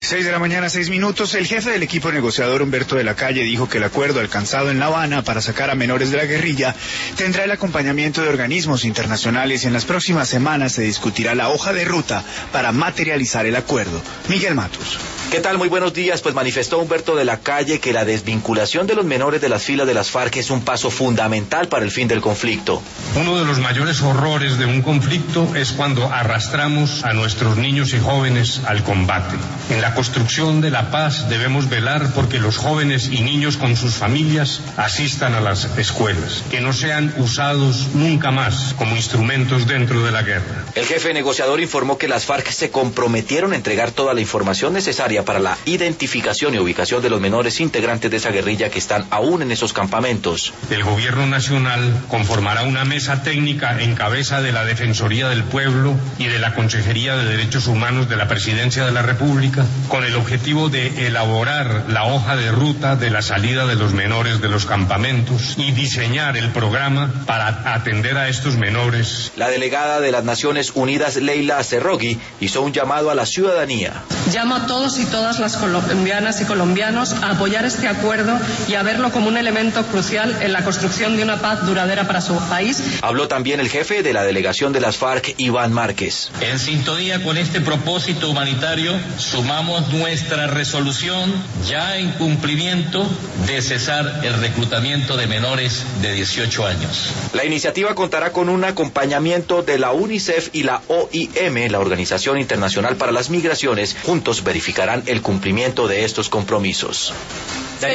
6 de la mañana, 6 minutos. El jefe del equipo negociador, Humberto de la Calle, dijo que el acuerdo alcanzado en La Habana para sacar a menores de la guerrilla tendrá el acompañamiento de organismos internacionales y en las próximas semanas se discutirá la hoja de ruta para materializar el acuerdo. Miguel Matus. ¿Qué tal? Muy buenos días. Pues manifestó Humberto de la Calle que la desvinculación de los menores de las filas de las FARC es un paso fundamental para el fin del conflicto. Uno de los mayores horrores de un conflicto es cuando arrastramos a nuestros niños y jóvenes al combate. En la construcción de la paz debemos velar porque los jóvenes y niños con sus familias asistan a las escuelas, que no sean usados nunca más como instrumentos dentro de la guerra. El jefe negociador informó que las FARC se comprometieron a entregar toda la información necesaria para la identificación y ubicación de los menores integrantes de esa guerrilla que están aún en esos campamentos. El gobierno nacional conformará una mesa técnica en cabeza de la Defensoría del Pueblo y de la Consejería de Derechos Humanos de la Presidencia de la República, con el objetivo de elaborar la hoja de ruta de la salida de los menores de los campamentos y diseñar el programa para atender a estos menores. La delegada de las Naciones Unidas, Leila Cerrogui, hizo un llamado a la ciudadanía. Llamo a todos y todas las colombianas y colombianos a apoyar este acuerdo y a verlo como un elemento crucial en la construcción de una paz duradera para su país. Habló también el jefe de la delegación de las FARC, Iván Márquez. En sintonía con este propósito humanitario, sumamos nuestra resolución ya en cumplimiento de cesar el reclutamiento de menores de 18 años. La iniciativa contará con un acompañamiento de la UNICEF y la OIM, la Organización Internacional para las Migraciones. Juntos verificarán el cumplimiento de estos compromisos.